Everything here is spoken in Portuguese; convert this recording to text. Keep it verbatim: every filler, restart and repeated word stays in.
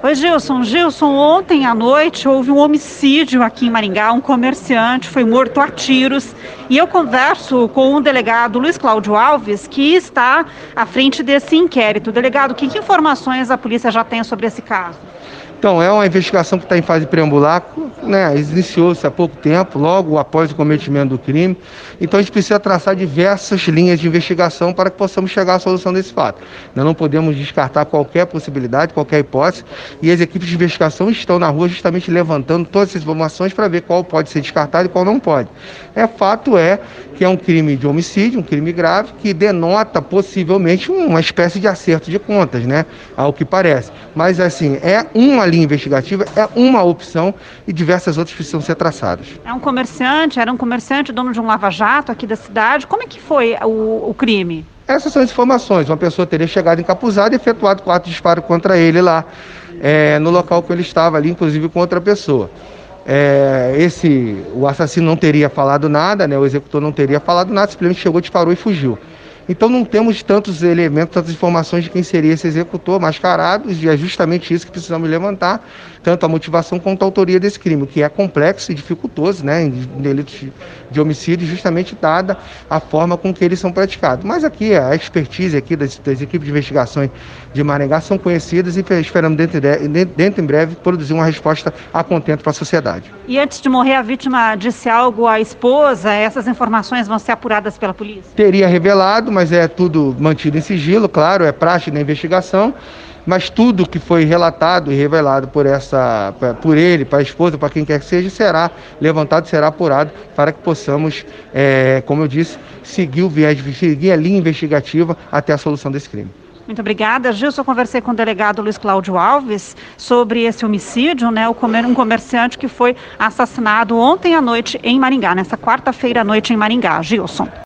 Oi, Gilson. Gilson, ontem à noite houve um homicídio aqui em Maringá. Um comerciante foi morto a tiros. E eu converso com o delegado Luiz Cláudio Alves, que está à frente desse inquérito. Delegado, que, que informações a polícia já tem sobre esse caso? Então, é uma investigação que está em fase preambular, né? Iniciou-se há pouco tempo, logo após o cometimento do crime. Então, a gente precisa traçar diversas linhas de investigação para que possamos chegar à solução desse fato. Nós não podemos descartar qualquer possibilidade, qualquer hipótese, e as equipes de investigação estão na rua justamente levantando todas essas informações para ver qual pode ser descartado e qual não pode. É fato é que é um crime de homicídio, um crime grave, que denota possivelmente uma espécie de acerto de contas, né? Ao que parece. Mas, assim, é uma linha investigativa, é uma opção e diversas outras precisam ser traçadas. É um comerciante, era um comerciante, dono de um lava-jato aqui da cidade. Como é que foi o, o crime? Essas são as informações. Uma pessoa teria chegado encapuzada e efetuado quatro disparos contra ele lá, é, no local que ele estava ali, inclusive com outra pessoa. É, esse, o assassino não teria falado nada, né? O executor não teria falado nada, simplesmente chegou, disparou e fugiu. Então não temos tantos elementos, tantas informações de quem seria esse executor mascarado, e é justamente isso que precisamos levantar, tanto a motivação quanto a autoria desse crime, que é complexo e dificultoso, né, em delitos de homicídio, justamente dada a forma com que eles são praticados. Mas aqui a expertise aqui das, das equipes de investigações de Maringá são conhecidas e esperamos dentro, de, dentro em breve produzir uma resposta a contento para a sociedade. E antes de morrer, a vítima disse algo à esposa? Essas informações vão ser apuradas pela polícia? Teria revelado, mas é tudo mantido em sigilo, claro, é praxe da investigação, mas tudo que foi relatado e revelado por, essa, por ele, para a esposa, para quem quer que seja, será levantado, será apurado para que possamos, é, como eu disse, seguir o viés, seguir a linha investigativa até a solução desse crime. Muito obrigada. Gilson, eu conversei com o delegado Luiz Cláudio Alves sobre esse homicídio, né? Um comerciante que foi assassinado ontem à noite em Maringá, nessa quarta-feira à noite em Maringá. Gilson.